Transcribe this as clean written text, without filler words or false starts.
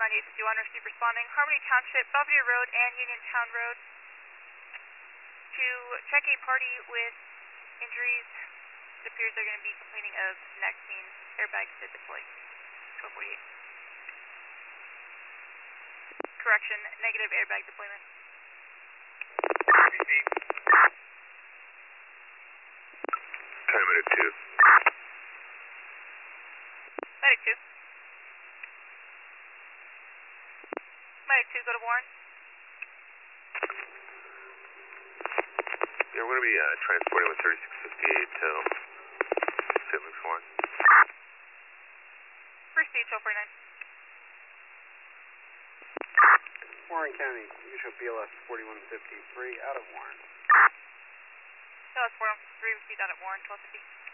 9851, receive responding. Harmony Township, Belvedere Road, and Uniontown Road. To check a party with injuries, it appears they're going to be complaining of neck pain. Airbags did deploy. 1248. Correction, negative airbag deployment. Medic 2. Medic 2. Medic 2, go to Warren. Yeah, we're going to be transporting with 3658 to St. Luke's Warren. First speed, 1249. Warren County, usual BLS 4153 out of Warren. BLS 4153, received out at Warren, 1250.